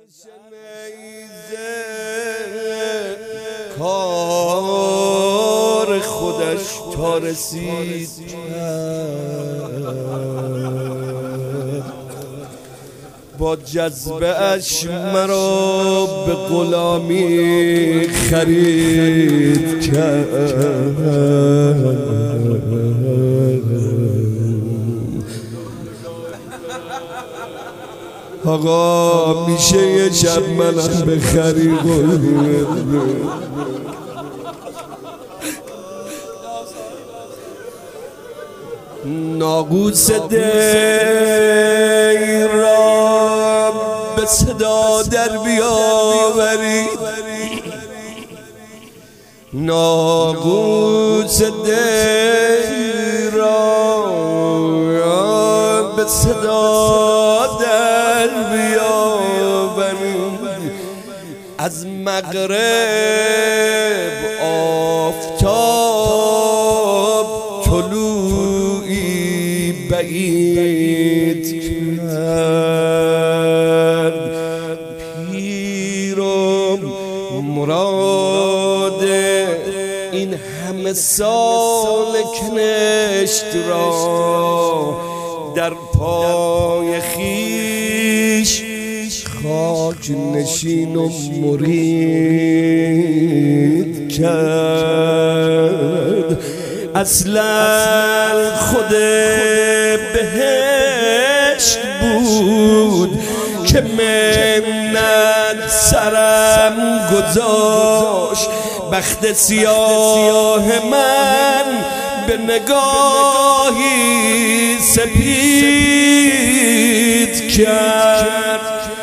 نیزه کار خودش تا رسید با جذبه اش مرا به غلامی خرید کرد. آقا میشه یه شب منم بخری ناقوس دیر را به صدا در بیاوری، ناقوس دیر را به صدا در بیاوری، از مغرب آفتاب طلوعی بعید کرد. پیر و مراد این همه سال کنشت را در پای خیش خاک نشین و مرید کرد. اصلا خود بهشت بود که منت سرم گذاشت، بخت سیاه من به نگاهی سپید کرد.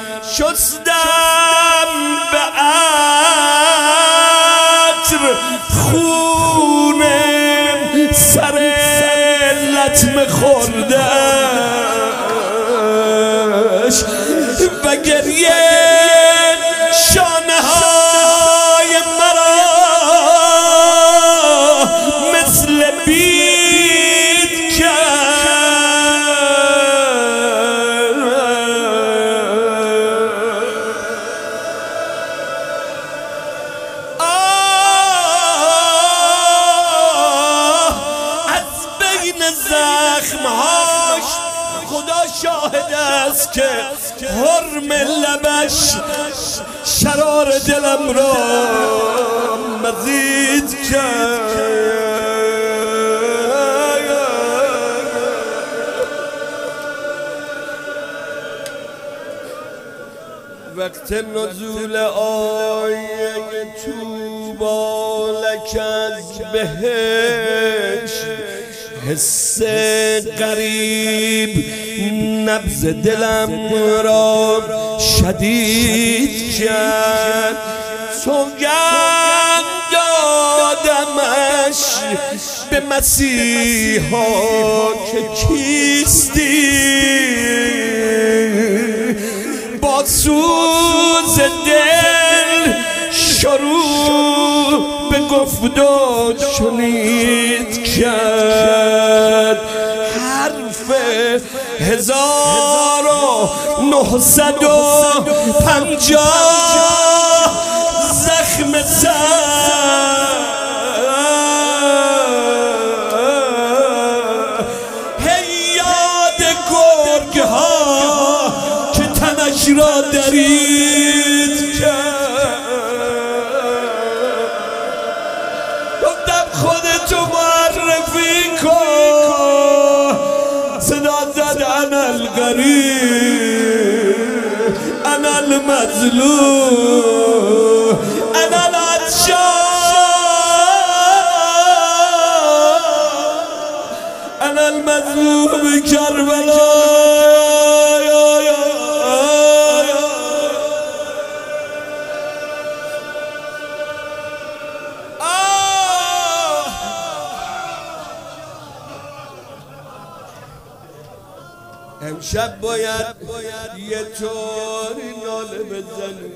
شستم به عطر خون سر لطمه خوردش و گریه شانه های مرا مثل بید کرد. از بین زخمهاش خدا شاهد است که حرم لبش شرار دلم را مزید کرد. وقت نزول آیه طوبی لک از بهشت، حس غریب نبض دلم را شدید کرد. سوگند دادمش به مسیحا که کیستی، با سوز دل شروع به گفت و شنید کرد. حرف 1950 زخم سر، هی یاد گرگ ها که تنش را درید کرد. گفتم خودتو معرفی کن. صدا زد انا الغریب انا المظلوم انا العطشان انا المظلوم کربلا. امشب باید یه طوری ناله بزنه.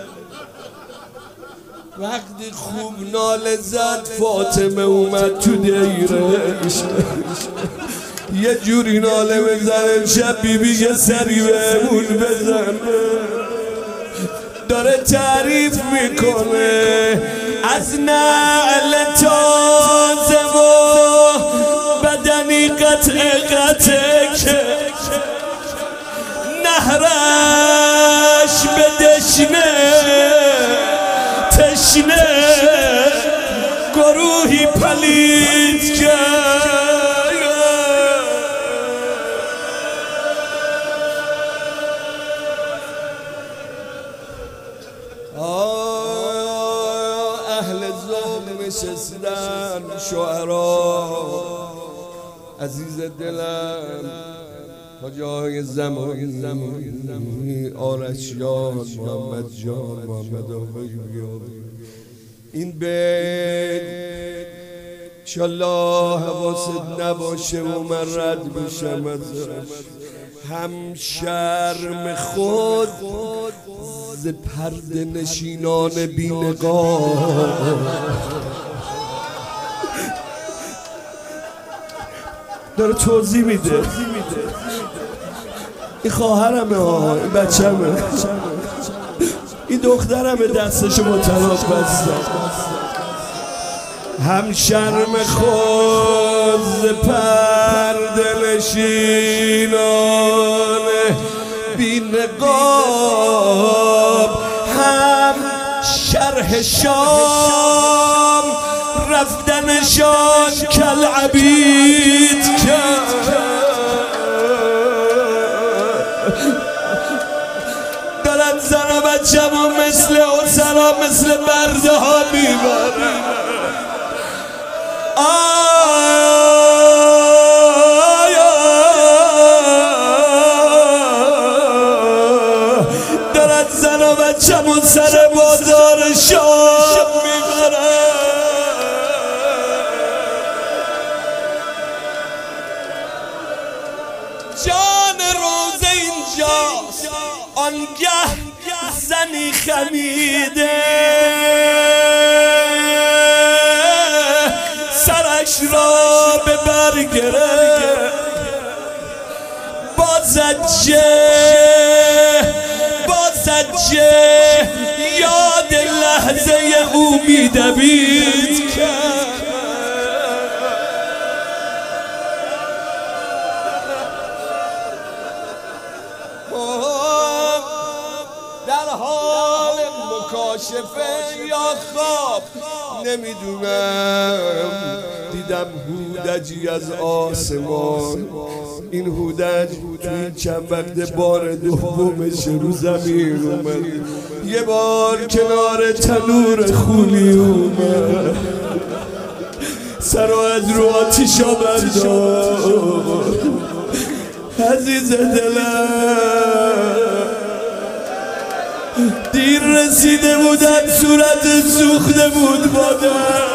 وقتی خوب ناله زد فاطمه اومد تو دیرش، یه جوری ناله بزن امشب بیبی یه سری بهمون بزن. داره تعریف میکنه از نعل تازه و بدنی قطع که نهرش به دشنه تشنه گروهی پلید کرد. اهل ذوق نشستن شعرا عزیز دلم حاجی آقای زمانی آرش جان محمد جان محمد آقای این بیت انشالله حواست نباشه و من رد بشم ازش هم شرم خود ز پرده نشینان بی‌نقاب داره توضیح میده. این خواهرمه ها، این بچه‌مه، این دخترمه دستشو با طلاق بستن. هم شرم خود ز پرده نشینان بی نقاب هم شرح شام رفتنشان کالعبید کرد. دارن زن و بچه ما مثل اسرا مثل برده ها میبرن. دارن زن و بچه ما سر بازار شام میبرن. جان روزه اینجاست آنگه زنی خمیده سرش را به بر گرفت با زجه یاد لحظه او میدوید کرد. در حال مکاشفه یا خواب نمیدونم دیدم هودجی از آسمان. این هودج توی چند وقت بار دومش رو زمین اومد. یه بار کنار تنور خونی اومد سر و از رو آتیشا بردار. عزیز دلم دیر رسیده بودن صورت سوخته بود بادم.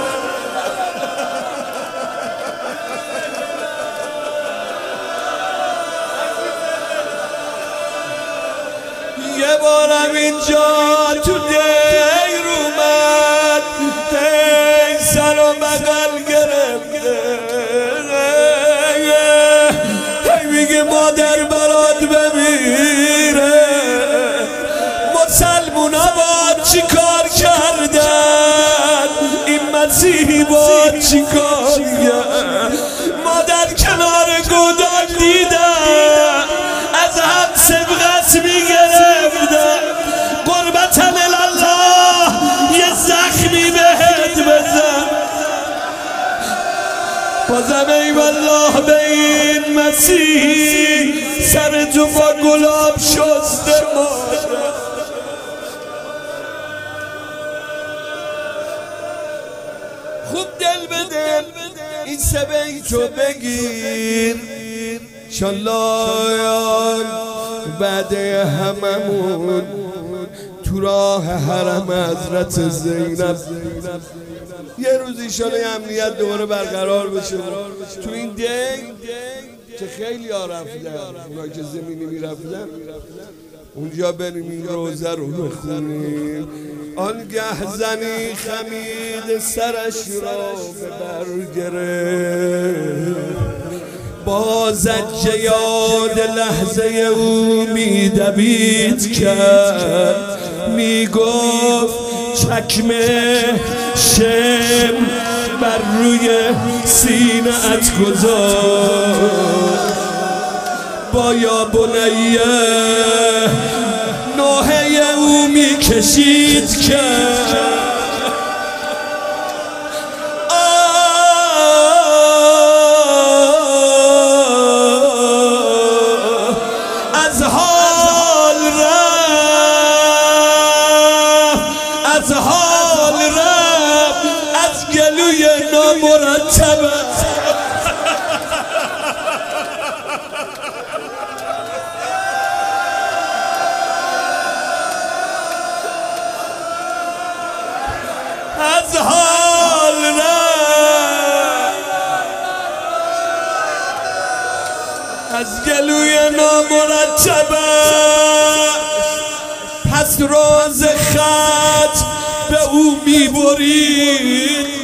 یه بارم اینجا تو دیر اومد هی سر و بغل گرفته هی میگه مادر برات بمیره. مسلمونا با چی کار کردن این مسیحی با چی کار کرد. مادر کنار گودال دیدن از هم سبقت میگرفتن. قربتن الله یه زخمی بهت بزن. بازم ای والله به این مسیحی سر تو با گلاب شسته مادر. خوب دل به دل این سه بیتو بگیر انشالله بعد هممون تو راه حرم حضرت زینب یه روز ایشالا امنیت دوباره برقرار بشه. تو این دی که خیلی ها رفتن اونا که زمینی میرفتن اونجا بریم این روزه رو بخونیم. آنگه زنی خمید سرش را به بر گرفت با زجه یاد لحظه او میدوید کرد. میگفت چکمه شم بر روی سینه ات گذار با یا بنیه نوحه او میکشید که از حال رفت از گلوی نامرتبه از حال رفت از گلوی نامرتبه پس روز خط به او میبرید